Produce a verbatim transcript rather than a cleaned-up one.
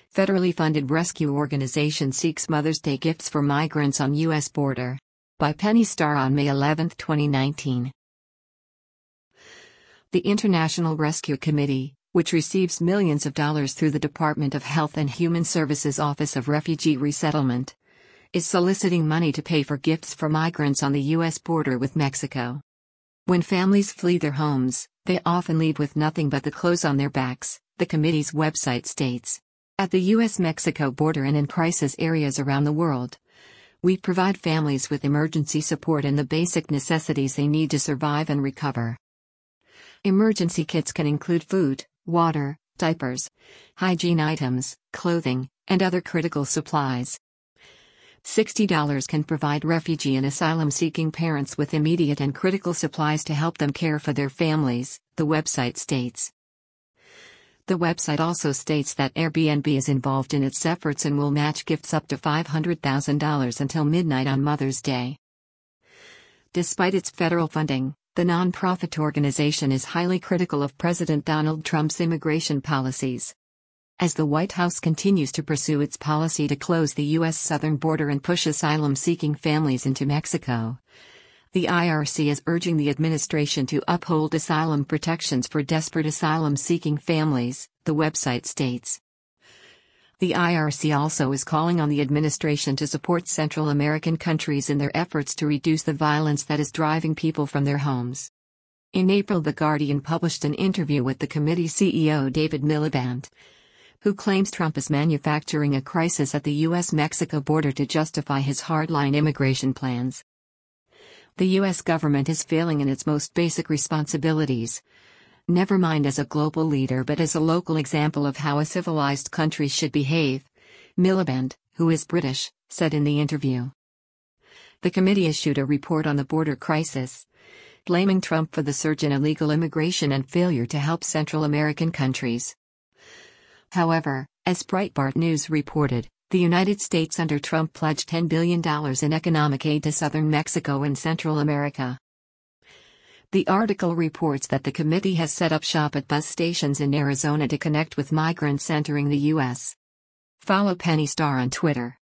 Federally funded rescue organization seeks Mother's Day gifts for migrants on U S border. By Penny Starr on May eleventh, twenty nineteen. The International Rescue Committee, which receives millions of dollars through the Department of Health and Human Services Office of Refugee Resettlement, is soliciting money to pay for gifts for migrants on the U S border with Mexico. When families flee their homes, they often leave with nothing but the clothes on their backs, the committee's website states. At the U S Mexico border and in crisis areas around the world, we provide families with emergency support and the basic necessities they need to survive and recover. Emergency kits can include food, water, diapers, hygiene items, clothing, and other critical supplies. sixty dollars can provide refugee and asylum-seeking parents with immediate and critical supplies to help them care for their families, the website states. The website also states that Airbnb is involved in its efforts and will match gifts up to five hundred thousand dollars until midnight on Mother's Day. Despite its federal funding, the nonprofit organization is highly critical of President Donald Trump's immigration policies. As the White House continues to pursue its policy to close the U S southern border and push asylum-seeking families into Mexico, the I R C is urging the administration to uphold asylum protections for desperate asylum-seeking families, the website states. The I R C also is calling on the administration to support Central American countries in their efforts to reduce the violence that is driving people from their homes. In April, The Guardian published an interview with the committee C E O David Miliband, who claims Trump is manufacturing a crisis at the U S Mexico border to justify his hardline immigration plans. The U S government is failing in its most basic responsibilities, never mind as a global leader but as a local example of how a civilized country should behave, Miliband, who is British, said in the interview. The committee issued a report on the border crisis, blaming Trump for the surge in illegal immigration and failure to help Central American countries. However, as Breitbart News reported, the United States under Trump pledged ten billion dollars in economic aid to southern Mexico and Central America. The article reports that the committee has set up shop at bus stations in Arizona to connect with migrants entering the U S. Follow Penny Starr on Twitter.